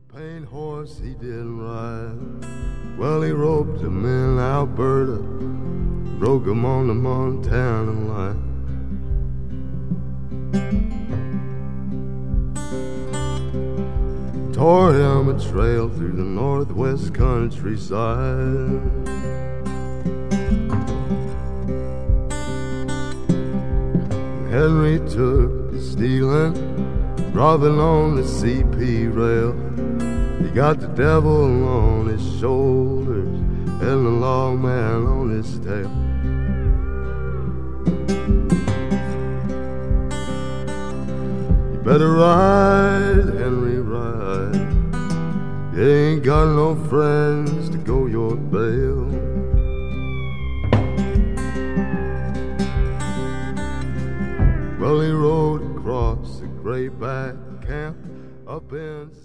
Paint horse he didn't ride. Well, he roped him in Alberta, broke him on the Montana line. Tore him a trail through the northwest countryside. Henry took to stealing, robbing on the CP rail. He got the devil on his shoulders and the lawman on his tail. You better ride, Henry, ride. You ain't got no friends to go your bail. Well, he rode across the Grayback camp up in